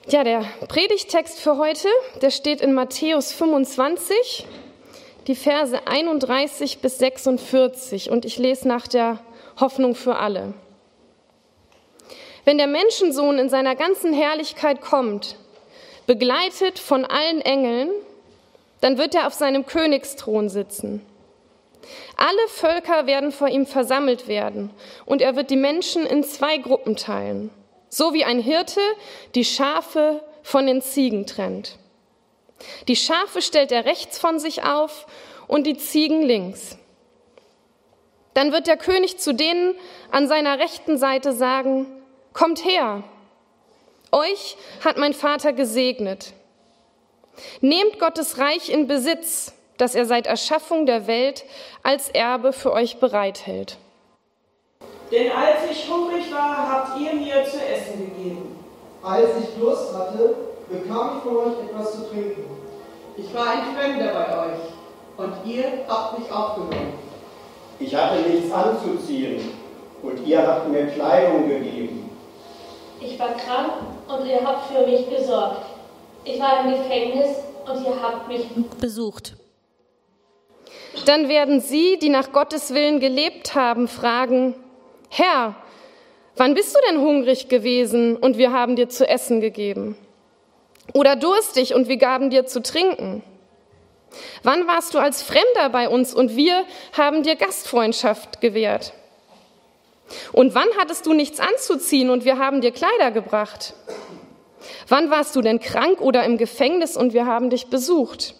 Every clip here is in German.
Ja, der Predigttext für heute, der steht in Matthäus 25, die Verse 31 bis 46 und ich lese nach der Hoffnung für alle. Wenn der Menschensohn in seiner ganzen Herrlichkeit kommt, begleitet von allen Engeln, dann wird er auf seinem Königsthron sitzen. Alle Völker werden vor ihm versammelt werden und er wird die Menschen in 2 Gruppen teilen, so wie ein Hirte die Schafe von den Ziegen trennt. Die Schafe stellt er rechts von sich auf und die Ziegen links. Dann wird der König zu denen an seiner rechten Seite sagen: Kommt her, euch hat mein Vater gesegnet. Nehmt Gottes Reich in Besitz, das er seit Erschaffung der Welt als Erbe für euch bereithält. Denn als ich hungrig war, habt ihr mir zu essen gegeben. Als ich Durst hatte, bekam ich von euch etwas zu trinken. Ich war ein Fremder bei euch und ihr habt mich aufgenommen. Ich hatte nichts anzuziehen und ihr habt mir Kleidung gegeben. Ich war krank und ihr habt für mich gesorgt. Ich war im Gefängnis und ihr habt mich besucht. Dann werden sie, die nach Gottes Willen gelebt haben, fragen: Herr, wann bist du denn hungrig gewesen und wir haben dir zu essen gegeben? Oder durstig und wir gaben dir zu trinken? Wann warst du als Fremder bei uns und wir haben dir Gastfreundschaft gewährt? Und wann hattest du nichts anzuziehen und wir haben dir Kleider gebracht? Wann warst du denn krank oder im Gefängnis und wir haben dich besucht?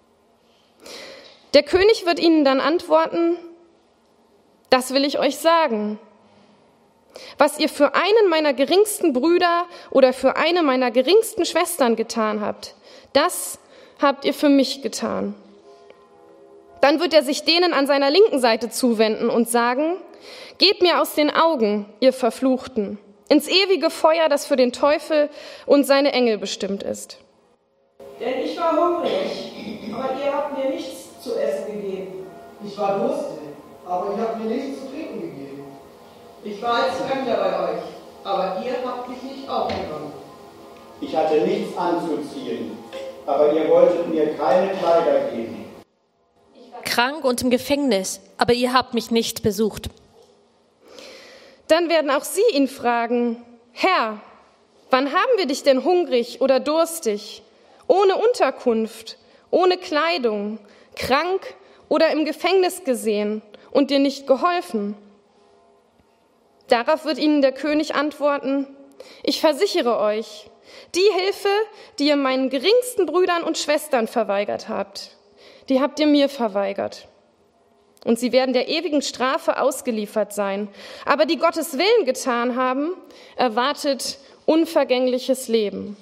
Der König wird ihnen dann antworten: Das will ich euch sagen. Was ihr für einen meiner geringsten Brüder oder für eine meiner geringsten Schwestern getan habt, das habt ihr für mich getan. Dann wird er sich denen an seiner linken Seite zuwenden und sagen: Geht mir aus den Augen, ihr Verfluchten, ins ewige Feuer, das für den Teufel und seine Engel bestimmt ist. Denn ich war hungrig, aber ihr habt mir nichts zu essen gegeben. Ich war durstig, aber ihr habt mir nichts zu trinken gegeben. Ich war als Fremder bei euch, aber ihr habt mich nicht aufgenommen. Ich hatte nichts anzuziehen, aber ihr wolltet mir keine Kleider geben. Ich war krank und im Gefängnis, aber ihr habt mich nicht besucht. Dann werden auch sie ihn fragen: Herr, wann haben wir dich denn hungrig oder durstig, ohne Unterkunft, ohne Kleidung, krank oder im Gefängnis gesehen und dir nicht geholfen? Darauf wird ihnen der König antworten: Ich versichere euch, die Hilfe, die ihr meinen geringsten Brüdern und Schwestern verweigert habt, die habt ihr mir verweigert. Und sie werden der ewigen Strafe ausgeliefert sein. Aber die Gottes Willen getan haben, erwartet unvergängliches Leben.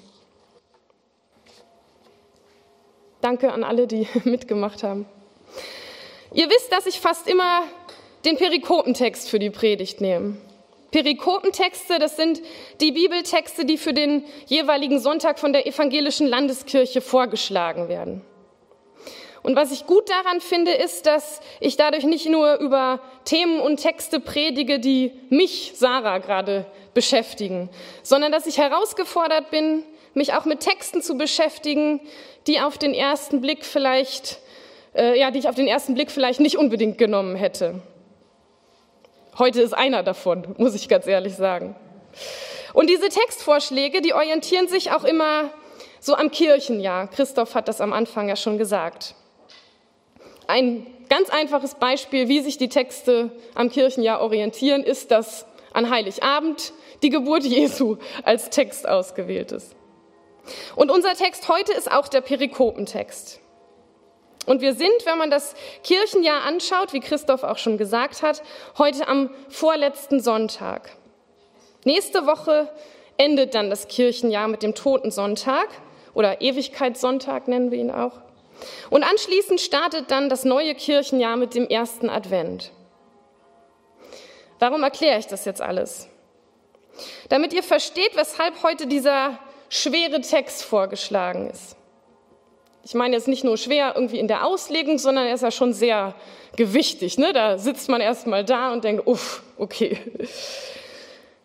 Danke an alle, die mitgemacht haben. Ihr wisst, dass ich fast immer den Perikopentext für die Predigt nehme. Perikopentexte, das sind die Bibeltexte, die für den jeweiligen Sonntag von der evangelischen Landeskirche vorgeschlagen werden. Und was ich gut daran finde, ist, dass ich dadurch nicht nur über Themen und Texte predige, die mich, Sarah, gerade beschäftigen, sondern dass ich herausgefordert bin, mich auch mit Texten zu beschäftigen, die auf den ersten Blick vielleicht, die ich auf den ersten Blick vielleicht nicht unbedingt genommen hätte. Heute ist einer davon, muss ich ganz ehrlich sagen. Und diese Textvorschläge, die orientieren sich auch immer so am Kirchenjahr. Christoph hat das am Anfang ja schon gesagt. Ein ganz einfaches Beispiel, wie sich die Texte am Kirchenjahr orientieren, ist, dass an Heiligabend die Geburt Jesu als Text ausgewählt ist. Und unser Text heute ist auch der Perikopentext. Und wir sind, wenn man das Kirchenjahr anschaut, wie Christoph auch schon gesagt hat, heute am vorletzten Sonntag. Nächste Woche endet dann das Kirchenjahr mit dem Totensonntag oder Ewigkeitssonntag nennen wir ihn auch. Und anschließend startet dann das neue Kirchenjahr mit dem ersten Advent. Warum erkläre ich das jetzt alles? Damit ihr versteht, weshalb heute dieser schwere Text vorgeschlagen ist. Ich meine jetzt nicht nur schwer irgendwie in der Auslegung, sondern er ist ja schon sehr gewichtig. Ne? Da sitzt man erst mal da und denkt, uff, okay.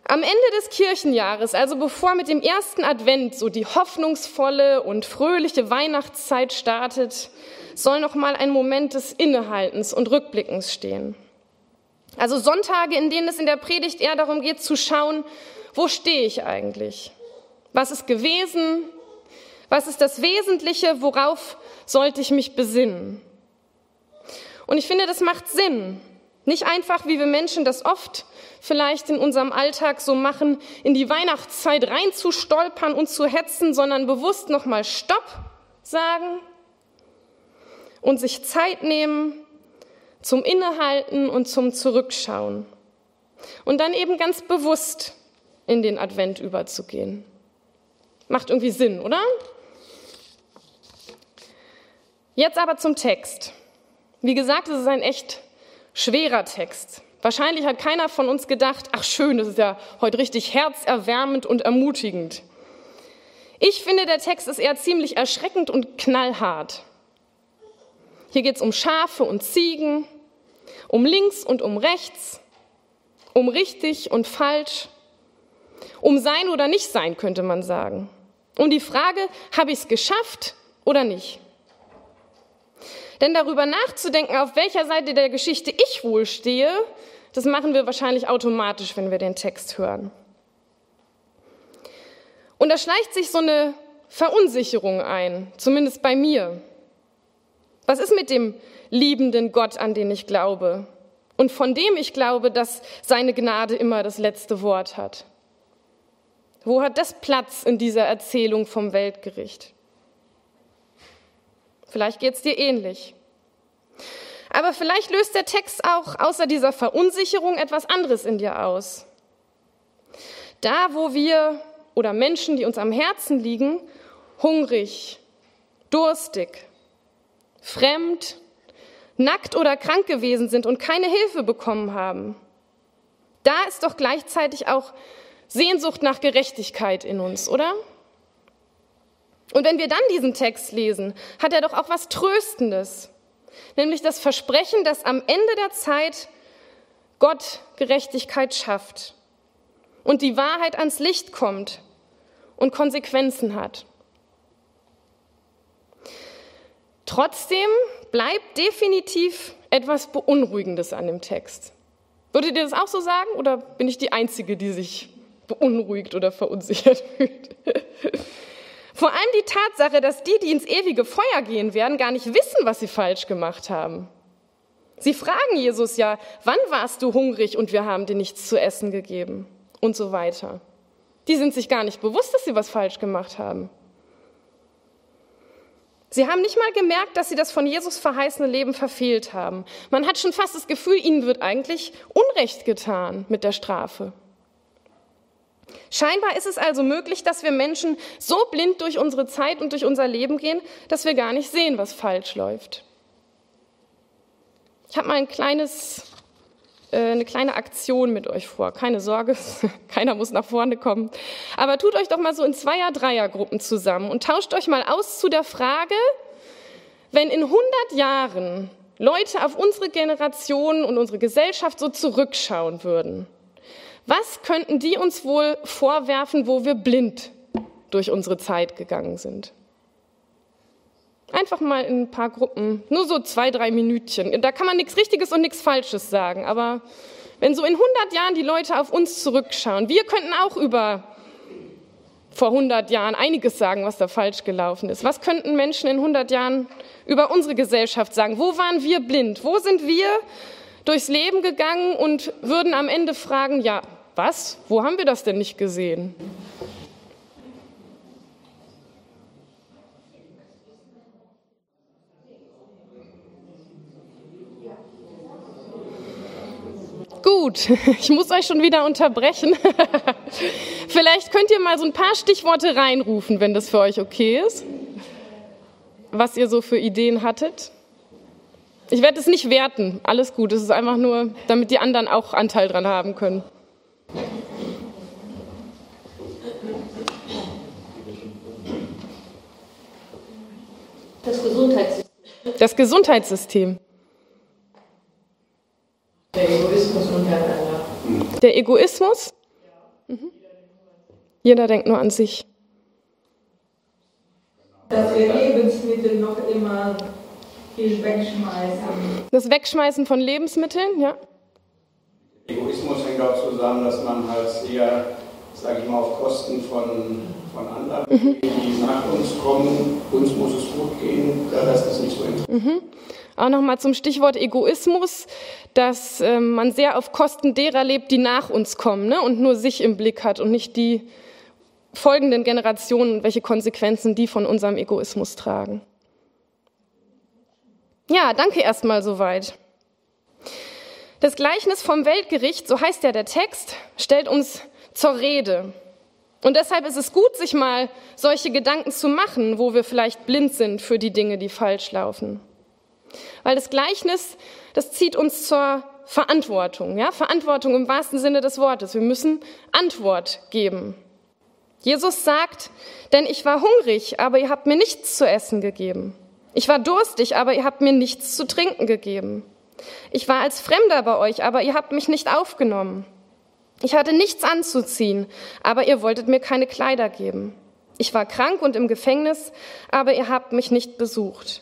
Am Ende des Kirchenjahres, also bevor mit dem ersten Advent so die hoffnungsvolle und fröhliche Weihnachtszeit startet, soll noch mal ein Moment des Innehaltens und Rückblickens stehen. Also Sonntage, in denen es in der Predigt eher darum geht zu schauen, wo stehe ich eigentlich? Was ist gewesen? Was ist das Wesentliche? Worauf sollte ich mich besinnen? Und ich finde, das macht Sinn. Nicht einfach, wie wir Menschen das oft vielleicht in unserem Alltag so machen, in die Weihnachtszeit reinzustolpern und zu hetzen, sondern bewusst nochmal Stopp sagen und sich Zeit nehmen zum Innehalten und zum Zurückschauen. Und dann eben ganz bewusst in den Advent überzugehen. Macht irgendwie Sinn, oder? Jetzt aber zum Text. Wie gesagt, es ist ein echt schwerer Text. Wahrscheinlich hat keiner von uns gedacht, ach schön, das ist ja heute richtig herzerwärmend und ermutigend. Ich finde, der Text ist eher ziemlich erschreckend und knallhart. Hier geht es um Schafe und Ziegen, um links und um rechts, um richtig und falsch, um sein oder nicht sein, könnte man sagen. Um die Frage, habe ich es geschafft oder nicht? Denn darüber nachzudenken, auf welcher Seite der Geschichte ich wohl stehe, das machen wir wahrscheinlich automatisch, wenn wir den Text hören. Und da schleicht sich so eine Verunsicherung ein, zumindest bei mir. Was ist mit dem liebenden Gott, an den ich glaube und von dem ich glaube, dass seine Gnade immer das letzte Wort hat? Wo hat das Platz in dieser Erzählung vom Weltgericht? Vielleicht geht es dir ähnlich. Aber vielleicht löst der Text auch außer dieser Verunsicherung etwas anderes in dir aus. Da, wo wir oder Menschen, die uns am Herzen liegen, hungrig, durstig, fremd, nackt oder krank gewesen sind und keine Hilfe bekommen haben, da ist doch gleichzeitig auch Sehnsucht nach Gerechtigkeit in uns, oder? Und wenn wir dann diesen Text lesen, hat er doch auch was Tröstendes, nämlich das Versprechen, dass am Ende der Zeit Gott Gerechtigkeit schafft und die Wahrheit ans Licht kommt und Konsequenzen hat. Trotzdem bleibt definitiv etwas Beunruhigendes an dem Text. Würdet ihr das auch so sagen oder bin ich die Einzige, die sich beunruhigt oder verunsichert fühlt? Vor allem die Tatsache, dass die ins ewige Feuer gehen werden, gar nicht wissen, was sie falsch gemacht haben. Sie fragen Jesus ja, wann warst du hungrig und wir haben dir nichts zu essen gegeben und so weiter. Die sind sich gar nicht bewusst, dass sie was falsch gemacht haben. Sie haben nicht mal gemerkt, dass sie das von Jesus verheißene Leben verfehlt haben. Man hat schon fast das Gefühl, ihnen wird eigentlich Unrecht getan mit der Strafe. Scheinbar ist es also möglich, dass wir Menschen so blind durch unsere Zeit und durch unser Leben gehen, dass wir gar nicht sehen, was falsch läuft. Ich habe mal eine kleine Aktion mit euch vor. Keine Sorge, keiner muss nach vorne kommen. Aber tut euch doch mal so in 2er-, 3er-Gruppen zusammen und tauscht euch mal aus zu der Frage, wenn in 100 Jahren Leute auf unsere Generation und unsere Gesellschaft so zurückschauen würden, was könnten die uns wohl vorwerfen, wo wir blind durch unsere Zeit gegangen sind? Einfach mal in ein paar Gruppen, nur so 2-3 Minütchen. Da kann man nichts Richtiges und nichts Falsches sagen. Aber wenn so in 100 Jahren die Leute auf uns zurückschauen, wir könnten auch über vor 100 Jahren einiges sagen, was da falsch gelaufen ist. Was könnten Menschen in 100 Jahren über unsere Gesellschaft sagen? Wo waren wir blind? Wo sind wir durchs Leben gegangen und würden am Ende fragen, ja, was? Wo haben wir das denn nicht gesehen? Gut, ich muss euch schon wieder unterbrechen. Vielleicht könnt ihr mal so ein paar Stichworte reinrufen, wenn das für euch okay ist, was ihr so für Ideen hattet. Ich werde es nicht werten, alles gut, es ist einfach nur, damit die anderen auch Anteil dran haben können. Das Gesundheitssystem. Das Gesundheitssystem. Der Egoismus untereinander. Der Egoismus? Jeder denkt nur an sich. Dass wir Lebensmittel noch immer wegschmeißen. Das Wegschmeißen von Lebensmitteln, ja. Egoismus hängt auch zusammen, dass man halt eher, sage ich mal, auf Kosten von anderen, die nach uns kommen, uns muss es gut gehen, der Rest ist nicht so interessant. Auch nochmal zum Stichwort Egoismus, dass man sehr auf Kosten derer lebt, die nach uns kommen, ne? Und nur sich im Blick hat und nicht die folgenden Generationen, welche Konsequenzen die von unserem Egoismus tragen. Ja, danke erstmal soweit. Das Gleichnis vom Weltgericht, so heißt ja der Text, stellt uns zur Rede. Und deshalb ist es gut, sich mal solche Gedanken zu machen, wo wir vielleicht blind sind für die Dinge, die falsch laufen. Weil das Gleichnis, das zieht uns zur Verantwortung, ja? Verantwortung im wahrsten Sinne des Wortes. Wir müssen Antwort geben. Jesus sagt, denn ich war hungrig, aber ihr habt mir nichts zu essen gegeben. Ich war durstig, aber ihr habt mir nichts zu trinken gegeben. Ich war als Fremder bei euch, aber ihr habt mich nicht aufgenommen. Ich hatte nichts anzuziehen, aber ihr wolltet mir keine Kleider geben. Ich war krank und im Gefängnis, aber ihr habt mich nicht besucht.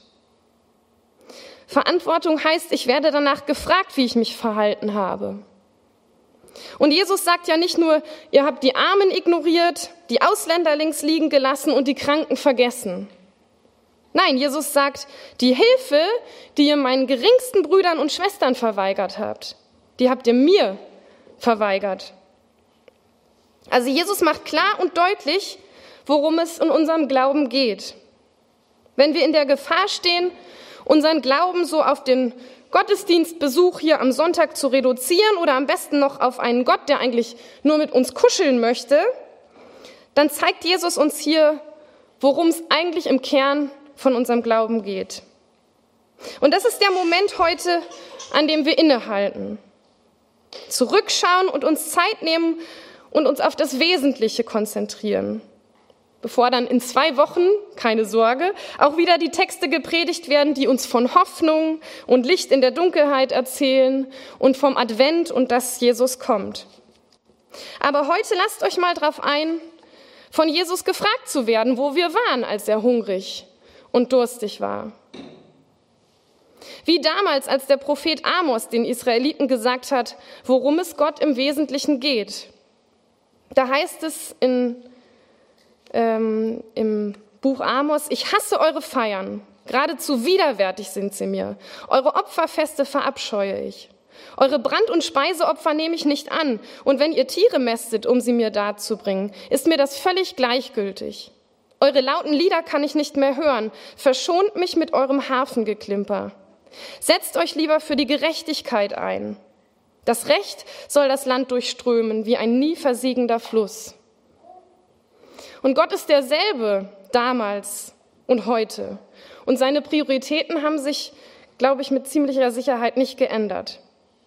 Verantwortung heißt, ich werde danach gefragt, wie ich mich verhalten habe. Und Jesus sagt ja nicht nur, ihr habt die Armen ignoriert, die Ausländer links liegen gelassen und die Kranken vergessen. Nein, Jesus sagt, die Hilfe, die ihr meinen geringsten Brüdern und Schwestern verweigert habt, die habt ihr mir verweigert. Also Jesus macht klar und deutlich, worum es in unserem Glauben geht. Wenn wir in der Gefahr stehen, unseren Glauben so auf den Gottesdienstbesuch hier am Sonntag zu reduzieren oder am besten noch auf einen Gott, der eigentlich nur mit uns kuscheln möchte, dann zeigt Jesus uns hier, worum es eigentlich im Kern von unserem Glauben geht. Und das ist der Moment heute, an dem wir innehalten, zurückschauen und uns Zeit nehmen und uns auf das Wesentliche konzentrieren, bevor dann in 2 Wochen, keine Sorge, auch wieder die Texte gepredigt werden, die uns von Hoffnung und Licht in der Dunkelheit erzählen und vom Advent und dass Jesus kommt. Aber heute lasst euch mal drauf ein, von Jesus gefragt zu werden, wo wir waren, als er hungrig und durstig war. Wie damals, als der Prophet Amos den Israeliten gesagt hat, worum es Gott im Wesentlichen geht. Da heißt es im Buch Amos, ich hasse eure Feiern, geradezu widerwärtig sind sie mir. Eure Opferfeste verabscheue ich. Eure Brand- und Speiseopfer nehme ich nicht an. Und wenn ihr Tiere mästet, um sie mir darzubringen, ist mir das völlig gleichgültig. Eure lauten Lieder kann ich nicht mehr hören. Verschont mich mit eurem Harfengeklimper. Setzt euch lieber für die Gerechtigkeit ein. Das Recht soll das Land durchströmen, wie ein nie versiegender Fluss. Und Gott ist derselbe damals und heute. Und seine Prioritäten haben sich, glaube ich, mit ziemlicher Sicherheit nicht geändert.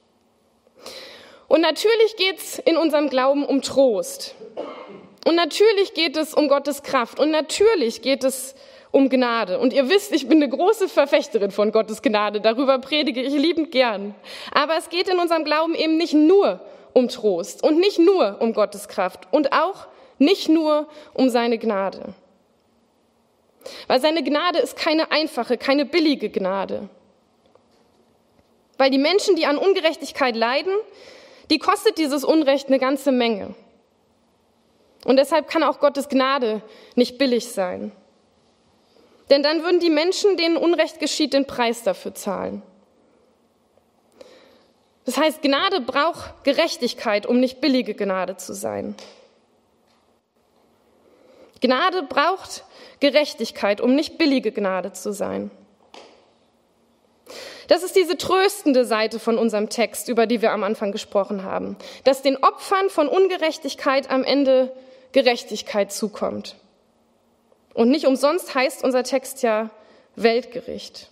Und natürlich geht es in unserem Glauben um Trost. Und natürlich geht es um Gottes Kraft. Und natürlich geht es um Gnade. Und ihr wisst, ich bin eine große Verfechterin von Gottes Gnade. Darüber predige ich liebend gern. Aber es geht in unserem Glauben eben nicht nur um Trost und nicht nur um Gottes Kraft und auch nicht nur um seine Gnade. Weil seine Gnade ist keine einfache, keine billige Gnade. Weil die Menschen, die an Ungerechtigkeit leiden, die kostet dieses Unrecht eine ganze Menge. Und deshalb kann auch Gottes Gnade nicht billig sein. Denn dann würden die Menschen, denen Unrecht geschieht, den Preis dafür zahlen. Das heißt, Gnade braucht Gerechtigkeit, um nicht billige Gnade zu sein. Gnade braucht Gerechtigkeit, um nicht billige Gnade zu sein. Das ist diese tröstende Seite von unserem Text, über die wir am Anfang gesprochen haben, dass den Opfern von Ungerechtigkeit am Ende Gerechtigkeit zukommt. Und nicht umsonst heißt unser Text ja Weltgericht.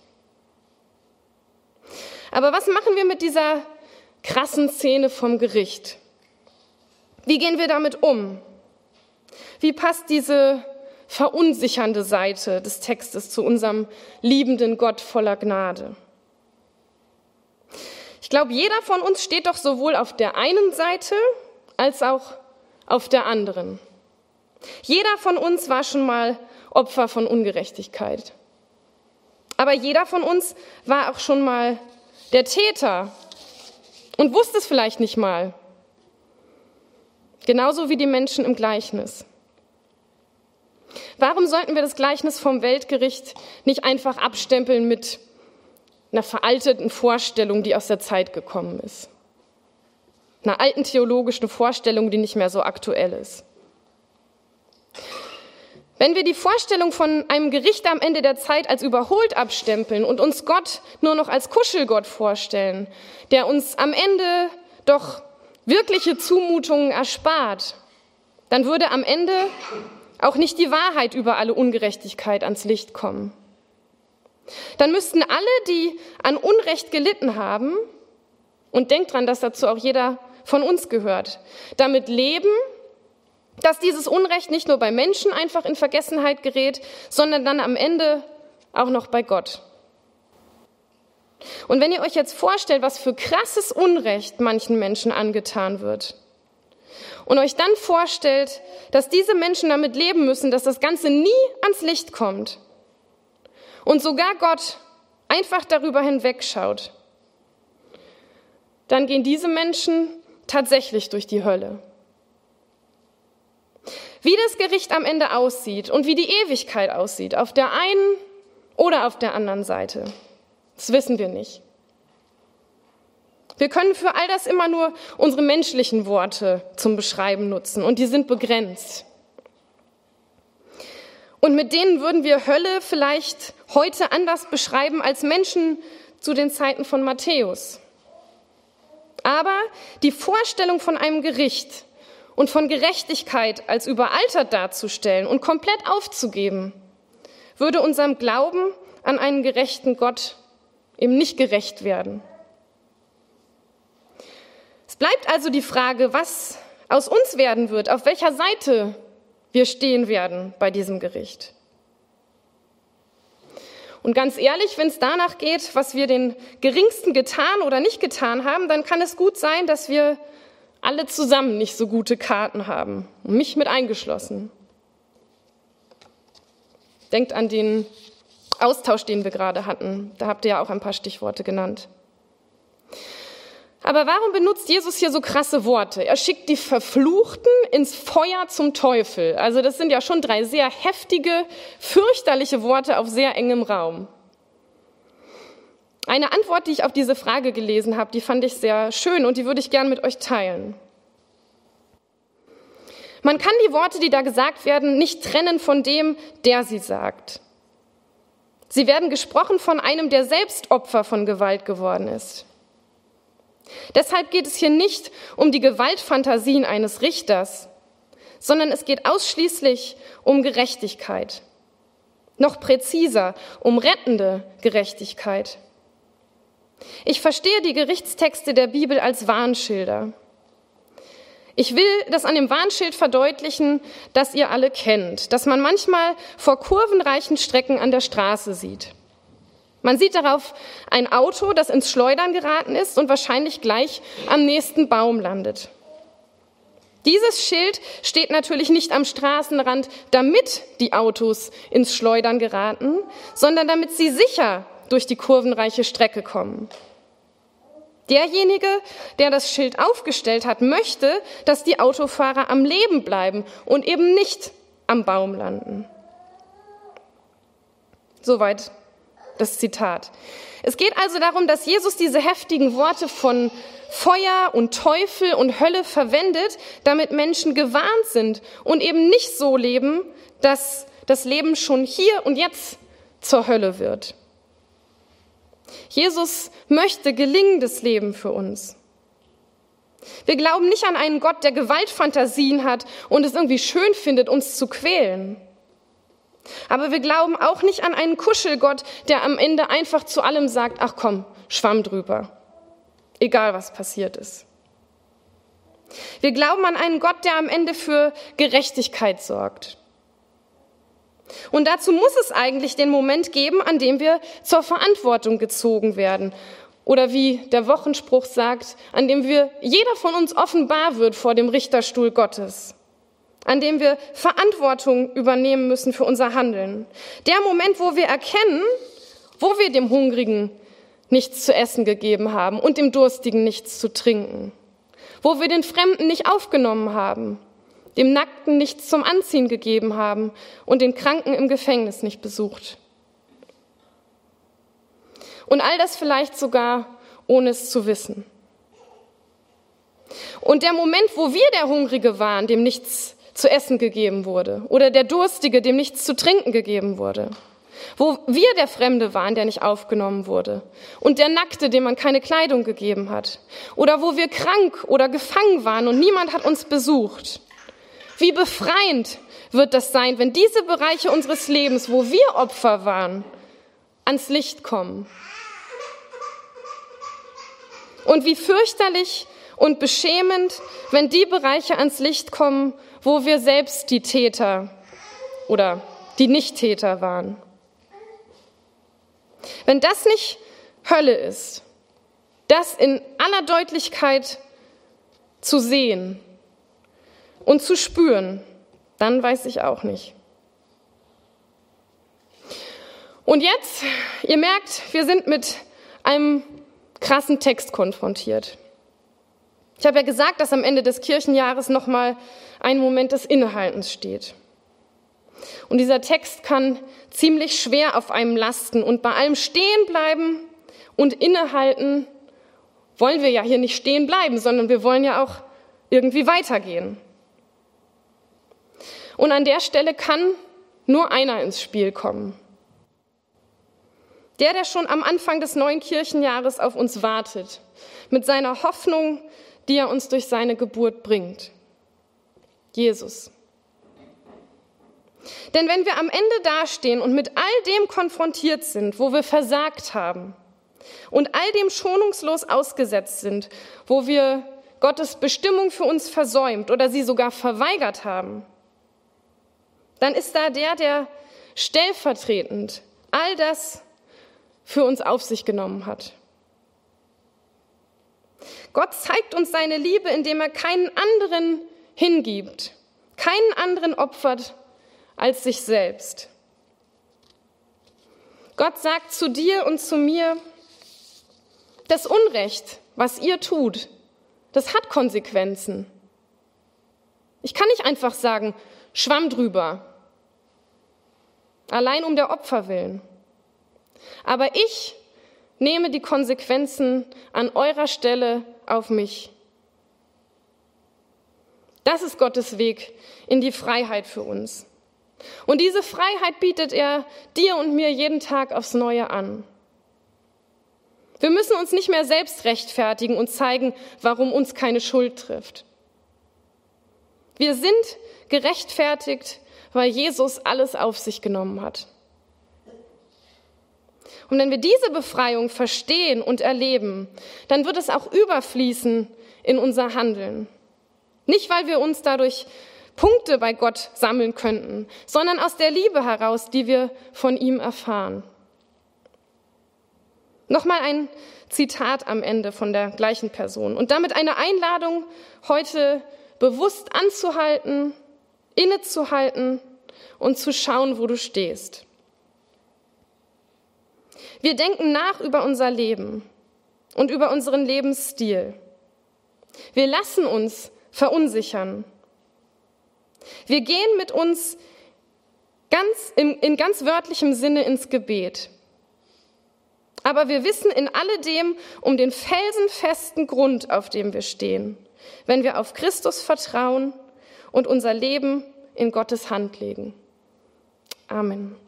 Aber was machen wir mit dieser krassen Szene vom Gericht? Wie gehen wir damit um? Wie passt diese verunsichernde Seite des Textes zu unserem liebenden Gott voller Gnade? Ich glaube, jeder von uns steht doch sowohl auf der einen Seite als auch auf der anderen. Jeder von uns war schon mal Opfer von Ungerechtigkeit. Aber jeder von uns war auch schon mal der Täter und wusste es vielleicht nicht mal. Genauso wie die Menschen im Gleichnis. Warum sollten wir das Gleichnis vom Weltgericht nicht einfach abstempeln mit einer veralteten Vorstellung, die aus der Zeit gekommen ist? Einer alten theologischen Vorstellung, die nicht mehr so aktuell ist. Wenn wir die Vorstellung von einem Gericht am Ende der Zeit als überholt abstempeln und uns Gott nur noch als Kuschelgott vorstellen, der uns am Ende doch wirkliche Zumutungen erspart, dann würde am Ende auch nicht die Wahrheit über alle Ungerechtigkeit ans Licht kommen. Dann müssten alle, die an Unrecht gelitten haben, und denkt dran, dass dazu auch jeder von uns gehört, damit leben, dass dieses Unrecht nicht nur bei Menschen einfach in Vergessenheit gerät, sondern dann am Ende auch noch bei Gott. Und wenn ihr euch jetzt vorstellt, was für krasses Unrecht manchen Menschen angetan wird und euch dann vorstellt, dass diese Menschen damit leben müssen, dass das Ganze nie ans Licht kommt und sogar Gott einfach darüber hinwegschaut, dann gehen diese Menschen tatsächlich durch die Hölle. Wie das Gericht am Ende aussieht und wie die Ewigkeit aussieht, auf der einen oder auf der anderen Seite, das wissen wir nicht. Wir können für all das immer nur unsere menschlichen Worte zum Beschreiben nutzen und die sind begrenzt. Und mit denen würden wir Hölle vielleicht heute anders beschreiben als Menschen zu den Zeiten von Matthäus. Aber die Vorstellung von einem Gericht und von Gerechtigkeit als überaltert darzustellen und komplett aufzugeben, würde unserem Glauben an einen gerechten Gott eben nicht gerecht werden. Es bleibt also die Frage, was aus uns werden wird, auf welcher Seite wir stehen werden bei diesem Gericht. Und ganz ehrlich, wenn es danach geht, was wir den Geringsten getan oder nicht getan haben, dann kann es gut sein, dass wir alle zusammen nicht so gute Karten haben, mich mit eingeschlossen. Denkt an den Austausch, den wir gerade hatten. Da habt ihr ja auch ein paar Stichworte genannt. Aber warum benutzt Jesus hier so krasse Worte? Er schickt die Verfluchten ins Feuer zum Teufel. Also das sind ja schon 3 sehr heftige, fürchterliche Worte auf sehr engem Raum. Eine Antwort, die ich auf diese Frage gelesen habe, die fand ich sehr schön und die würde ich gern mit euch teilen. Man kann die Worte, die da gesagt werden, nicht trennen von dem, der sie sagt. Sie werden gesprochen von einem, der selbst Opfer von Gewalt geworden ist. Deshalb geht es hier nicht um die Gewaltfantasien eines Richters, sondern es geht ausschließlich um Gerechtigkeit. Noch präziser, um rettende Gerechtigkeit. Ich verstehe die Gerichtstexte der Bibel als Warnschilder. Ich will das an dem Warnschild verdeutlichen, das ihr alle kennt, das man manchmal vor kurvenreichen Strecken an der Straße sieht. Man sieht darauf ein Auto, das ins Schleudern geraten ist und wahrscheinlich gleich am nächsten Baum landet. Dieses Schild steht natürlich nicht am Straßenrand, damit die Autos ins Schleudern geraten, sondern damit sie sicher durch die kurvenreiche Strecke kommen. Derjenige, der das Schild aufgestellt hat, möchte, dass die Autofahrer am Leben bleiben und eben nicht am Baum landen. Soweit das Zitat. Es geht also darum, dass Jesus diese heftigen Worte von Feuer und Teufel und Hölle verwendet, damit Menschen gewarnt sind und eben nicht so leben, dass das Leben schon hier und jetzt zur Hölle wird. Jesus möchte gelingendes Leben für uns. Wir glauben nicht an einen Gott, der Gewaltfantasien hat und es irgendwie schön findet, uns zu quälen. Aber wir glauben auch nicht an einen Kuschelgott, der am Ende einfach zu allem sagt, ach komm, Schwamm drüber, egal was passiert ist. Wir glauben an einen Gott, der am Ende für Gerechtigkeit sorgt. Und dazu muss es eigentlich den Moment geben, an dem wir zur Verantwortung gezogen werden Oder wie der Wochenspruch sagt, an dem jeder von uns offenbar wird vor dem Richterstuhl Gottes, an dem wir Verantwortung übernehmen müssen für unser Handeln. Der Moment, wo wir erkennen, wo wir dem Hungrigen nichts zu essen gegeben haben und dem Durstigen nichts zu trinken, wo wir den Fremden nicht aufgenommen haben, dem Nackten nichts zum Anziehen gegeben haben und den Kranken im Gefängnis nicht besucht. Und all das vielleicht sogar, ohne es zu wissen. Und der Moment, wo wir der Hungrige waren, dem nichts zu essen gegeben wurde, oder der Durstige, dem nichts zu trinken gegeben wurde, wo wir der Fremde waren, der nicht aufgenommen wurde, und der Nackte, dem man keine Kleidung gegeben hat, oder wo wir krank oder gefangen waren und niemand hat uns besucht. Wie befreiend wird das sein, wenn diese Bereiche unseres Lebens, wo wir Opfer waren, ans Licht kommen. Und wie fürchterlich und beschämend, wenn die Bereiche ans Licht kommen, wo wir selbst die Täter oder die Nichttäter waren. Wenn das nicht Hölle ist, das in aller Deutlichkeit zu sehen und zu spüren, dann weiß ich auch nicht. Und jetzt, ihr merkt, wir sind mit einem krassen Text konfrontiert. Ich habe ja gesagt, dass am Ende des Kirchenjahres nochmal ein Moment des Innehaltens steht. Und dieser Text kann ziemlich schwer auf einem lasten. Und bei allem stehen bleiben und innehalten wollen wir ja hier nicht stehen bleiben, sondern wir wollen ja auch irgendwie weitergehen. Und an der Stelle kann nur einer ins Spiel kommen. Der schon am Anfang des neuen Kirchenjahres auf uns wartet, mit seiner Hoffnung, die er uns durch seine Geburt bringt. Jesus. Denn wenn wir am Ende dastehen und mit all dem konfrontiert sind, wo wir versagt haben und all dem schonungslos ausgesetzt sind, wo wir Gottes Bestimmung für uns versäumt oder sie sogar verweigert haben, dann ist da der stellvertretend all das für uns auf sich genommen hat. Gott zeigt uns seine Liebe, indem er keinen anderen hingibt, keinen anderen opfert als sich selbst. Gott sagt zu dir und zu mir, das Unrecht, was ihr tut, das hat Konsequenzen. Ich kann nicht einfach sagen, Schwamm drüber, allein um der Opfer willen. Aber ich nehme die Konsequenzen an eurer Stelle auf mich. Das ist Gottes Weg in die Freiheit für uns. Und diese Freiheit bietet er dir und mir jeden Tag aufs Neue an. Wir müssen uns nicht mehr selbst rechtfertigen und zeigen, warum uns keine Schuld trifft. Wir sind gerechtfertigt, weil Jesus alles auf sich genommen hat. Und wenn wir diese Befreiung verstehen und erleben, dann wird es auch überfließen in unser Handeln. Nicht, weil wir uns dadurch Punkte bei Gott sammeln könnten, sondern aus der Liebe heraus, die wir von ihm erfahren. Nochmal ein Zitat am Ende von der gleichen Person und damit eine Einladung, heute bewusst anzuhalten, innezuhalten und zu schauen, wo du stehst. Wir denken nach über unser Leben und über unseren Lebensstil. Wir lassen uns verunsichern. Wir gehen mit uns in ganz wörtlichem Sinne ins Gebet. Aber wir wissen in alledem um den felsenfesten Grund, auf dem wir stehen, wenn wir auf Christus vertrauen und unser Leben in Gottes Hand legen. Amen.